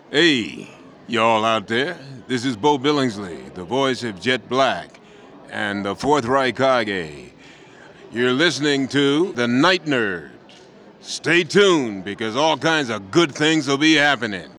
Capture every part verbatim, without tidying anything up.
Hey, y'all out there. This is Bo Billingsley, the voice of Jet Black and the Fourth Reich Kage. You're listening to The Night Nerd. Stay tuned because all kinds of good things will be happening.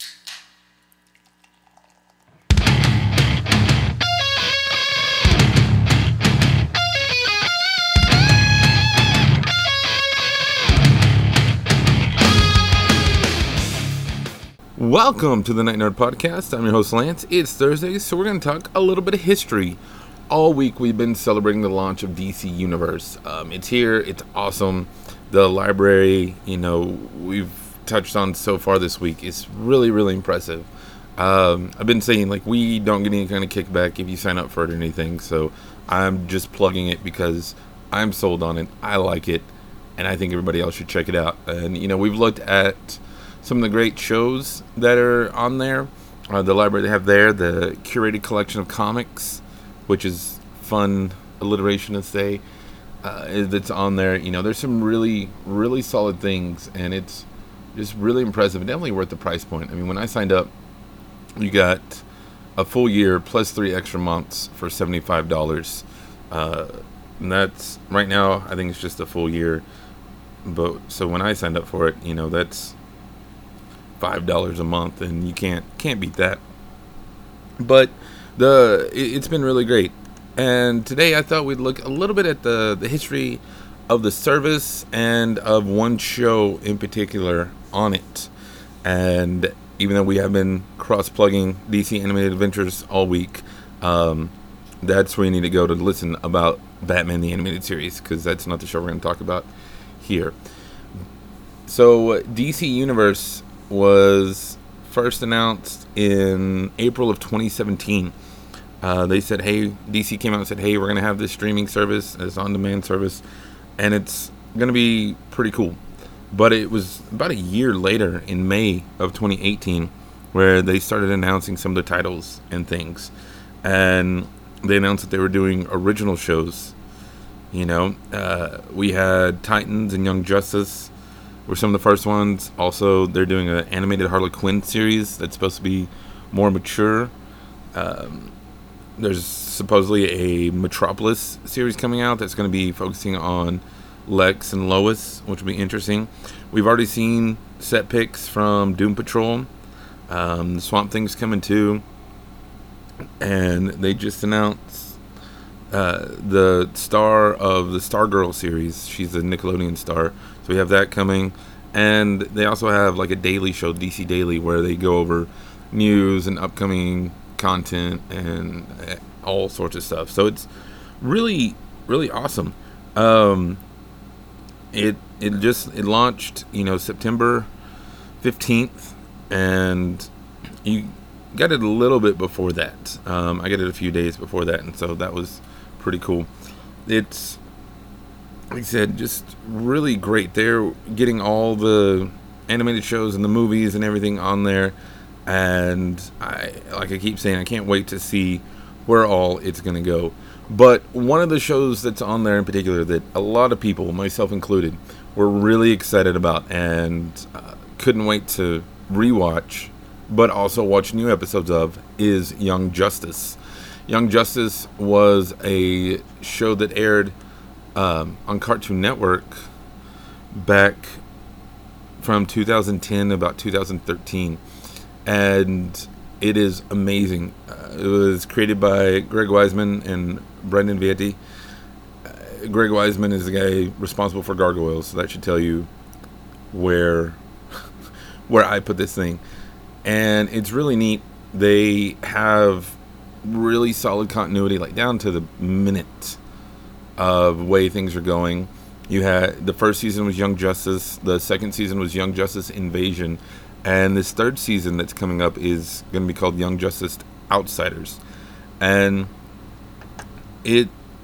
Welcome to the Night Nerd Podcast. I'm your host, Lance. It's Thursday, so we're going to talk a little bit of history. All week, we've been celebrating the launch of D C Universe. Um, it's here. It's awesome. The library, you know, we've touched on so far this week is really, really impressive. Um, I've been saying, like, we don't get any kind of kickback if you sign up for it or anything, so I'm just plugging it because I'm sold on it. I like it, and I think everybody else should check it out. And, you know, we've looked at some of the great shows that are on there. Uh, the library they have there, the curated collection of comics, which is fun alliteration to say, uh, that's on there. You know, there's some really, really solid things, and it's just really impressive. Definitely worth the price point. I mean, when I signed up, you got a full year plus three extra months for seventy-five dollars. Uh, and that's, right now, I think it's just a full year. But so when I signed up for it, you know, that's five dollars a month, and you can't can't beat that. But the it, it's been really great, and today I thought we'd look a little bit at the the history of the service and of one show in particular on it. And even though we have been cross-plugging D C Animated Adventures all week, um, that's where you need to go to listen about Batman the Animated Series, because that's not the show we're going to talk about here. So D C Universe was first announced in April of twenty seventeen. Uh, they said, hey, D C came out and said, hey, we're going to have this streaming service, this on-demand service, and it's going to be pretty cool. But it was about a year later, in May of twenty eighteen, where they started announcing some of the titles and things. And they announced that they were doing original shows. You know, uh, we had Titans and Young Justice were some of the first ones. Also, they're doing an animated Harley Quinn series that's supposed to be more mature. Um, there's supposedly a Metropolis series coming out that's going to be focusing on Lex and Lois, which will be interesting. We've already seen set pics from Doom Patrol. Um, Swamp Thing's coming too. And they just announced uh, the star of the Stargirl series. She's a Nickelodeon star. So we have that coming. And they also have like a daily show, D C Daily, where they go over news and upcoming content and all sorts of stuff. So it's really, really awesome. Um, it it just it launched, you know, September fifteenth, and you got it a little bit before that. Um, I got it a few days before that, and so that was pretty cool. It's, like I said, just really great. They're getting all the animated shows and the movies and everything on there, and I, like I keep saying, I can't wait to see where all it's going to go. But one of the shows that's on there in particular that a lot of people, myself included, were really excited about and uh, couldn't wait to rewatch, but also watch new episodes of, is Young Justice. Young Justice was a show that aired um, on Cartoon Network back from two thousand ten to about two thousand thirteen, and it is amazing. Uh, it was created by Greg Weisman and Brendan Vietti. Uh, Greg Weisman is the guy responsible for Gargoyles, so that should tell you where where I put this thing. And it's really neat. They have really solid continuity, like down to the minute of way things are going. You had the first season was Young Justice, the second season was Young Justice Invasion, and this third season that's coming up is going to be called Young Justice Outsiders. And it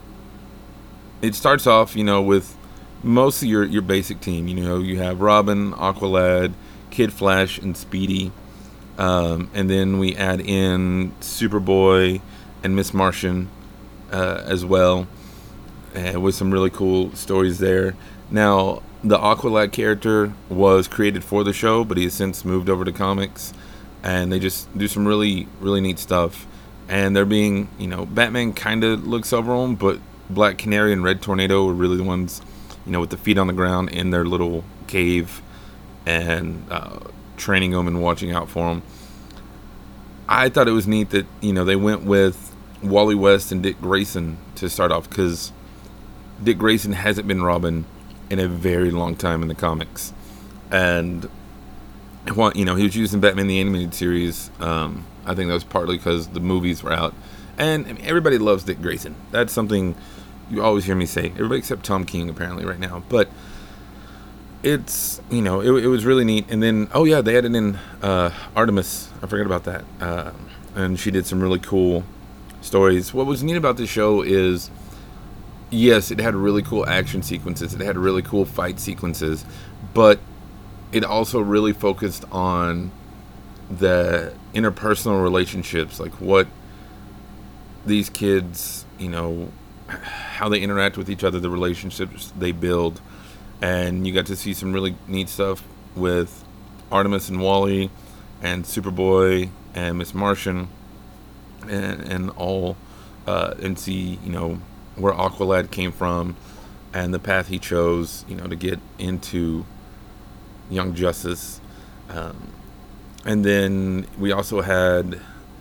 it starts off, you know, with most of your, your basic team. You know, you have Robin, Aqualad, Kid Flash, and Speedy. Um, and then we add in Superboy and Miss Martian uh, as well, uh, with some really cool stories there. Now, the Aqualad character was created for the show, but he has since moved over to comics. and they just do some really, really neat stuff. And they're being, you know, Batman kind of looks over them, but Black Canary and Red Tornado are really the ones, you know, with the feet on the ground in their little cave and uh, training them and watching out for them. I thought it was neat that, you know, they went with Wally West and Dick Grayson to start off, because Dick Grayson hasn't been Robin in a very long time in the comics. And, you know, he was using Batman the Animated Series. Um, I think that was partly because the movies were out. And I mean, everybody loves Dick Grayson. That's something you always hear me say. Everybody except Tom King, apparently, right now. But it's, you know, it, it was really neat. And then, oh yeah, they added in uh, Artemis. I forgot about that. Uh, and she did some really cool stories. What was neat about this show is, yes, it had really cool action sequences. It had really cool fight sequences. But it also really focused on the interpersonal relationships, like what these kids, you know, how they interact with each other, the relationships they build. And you got to see some really neat stuff with Artemis and Wally and Superboy and Miss Martian and, and all, uh, and see, you know, where Aqualad came from and the path he chose, you know, to get into Young Justice. Um, and then we also had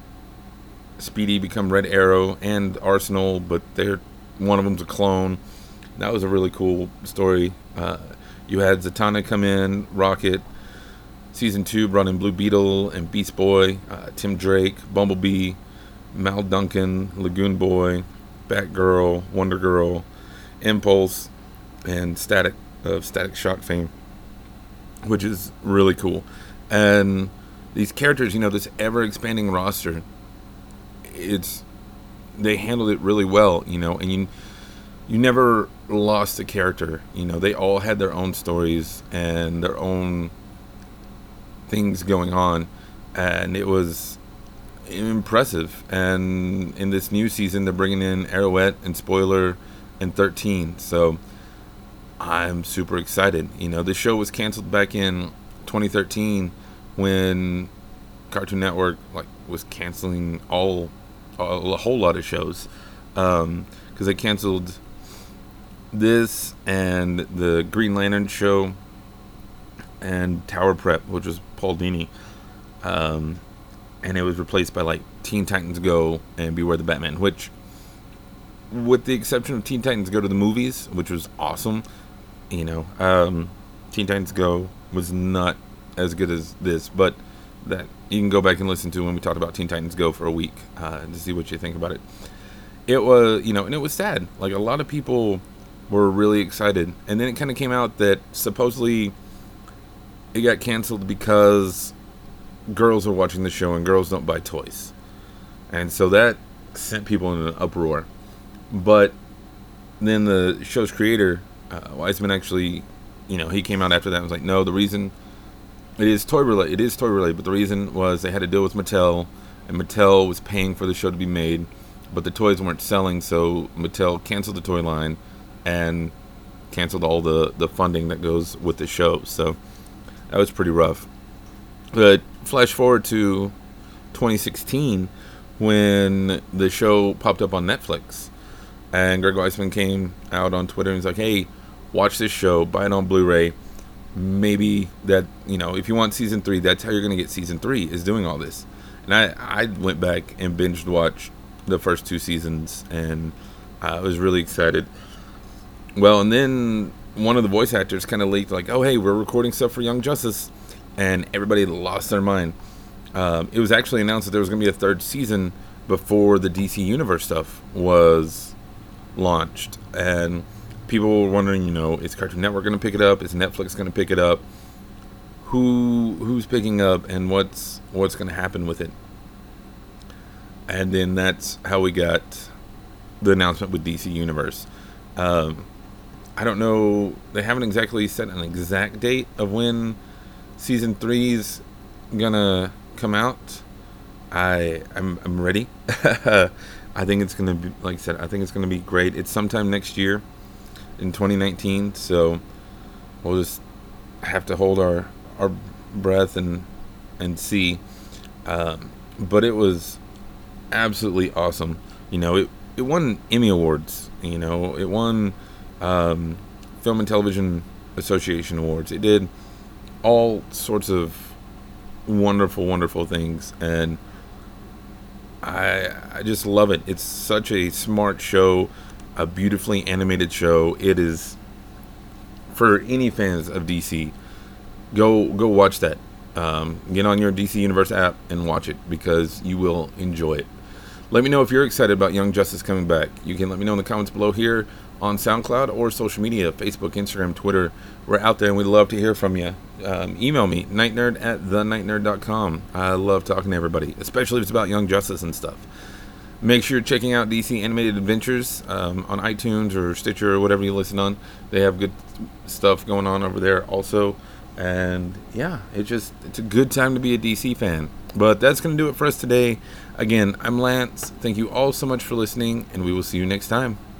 Speedy become Red Arrow and Arsenal, but they're one of them's a clone. That was a really cool story. Uh, you had Zatanna come in, Rocket. Season two brought in Blue Beetle and Beast Boy, uh, Tim Drake, Bumblebee, Mal Duncan, Lagoon Boy, Batgirl, Wonder Girl, Impulse, and Static of Static Shock fame, which is really cool. And these characters, you know, this ever-expanding roster, it's they handled it really well, you know, and you you never lost a character. You know, they all had their own stories and their own things going on, and it was impressive. And in this new season, they're bringing in Arrowette and Spoiler and thirteen, so I'm super excited. You know, the show was canceled back in twenty thirteen when Cartoon Network like was canceling all a, a whole lot of shows, um, because they canceled this and the Green Lantern show and Tower Prep, which was Paul Dini, um, and it was replaced by like Teen Titans Go and Beware the Batman, which, with the exception of Teen Titans Go to the movies, which was awesome, you know, um, Teen Titans Go was not as good as this, but that you can go back and listen to when we talked about Teen Titans Go for a week uh, to see what you think about it. It was, you know, and it was sad. Like, a lot of people were really excited, and then it kind of came out that supposedly it got canceled because girls are watching the show and girls don't buy toys, and so that sent people in an uproar. But then the show's creator, uh, Wiseman, actually, you know, he came out after that and was like, no, the reason it is toy related, it is toy related, but the reason was they had to deal with Mattel, and Mattel was paying for the show to be made, but the toys weren't selling, so Mattel canceled the toy line and canceled all the, the funding that goes with the show. So that was pretty rough. But flash forward to twenty sixteen when the show popped up on Netflix, and Greg Weisman came out on Twitter and was like, hey, watch this show, buy it on Blu-ray. Maybe that, you know, if you want season three, that's how you're going to get season three, is doing all this. And I, I went back and binged watched the first two seasons, and I was really excited. Well, and then one of the voice actors kind of leaked, like, oh, hey, we're recording stuff for Young Justice, and everybody lost their mind. Um, it was actually announced that there was going to be a third season before the D C Universe stuff was launched, and people were wondering, you know, is Cartoon Network going to pick it up? Is Netflix going to pick it up? Who who's picking up, and what's what's going to happen with it? And then that's how we got the announcement with D C Universe. Um, I don't know. They haven't exactly set an exact date of when season three's gonna come out. I I'm I'm ready. I think it's gonna be, like I said, I think it's gonna be great. It's sometime next year in twenty nineteen, so we'll just have to hold our our breath and and see. Um, but it was absolutely awesome. You know, it, it won Emmy Awards. You know, it won um, Film and Television Association Awards. It did all sorts of wonderful, wonderful things. And I I just love it. It's such a smart show, a beautifully animated show. It is, for any fans of D C, go go watch that. Um, get on your D C Universe app and watch it, because you will enjoy it. Let me know if you're excited about Young Justice coming back. You can let me know in the comments below here on SoundCloud or social media, Facebook, Instagram, Twitter. We're out there and we'd love to hear from you. Um, email me, nightnerd at the night nerd dot com. I love talking to everybody, especially if it's about Young Justice and stuff. Make sure you're checking out D C Animated Adventures um, on iTunes or Stitcher or whatever you listen on. They have good stuff going on over there also. And yeah, it just it's a good time to be a D C fan. But that's going to do it for us today. Again, I'm Lance. Thank you all so much for listening, and we will see you next time.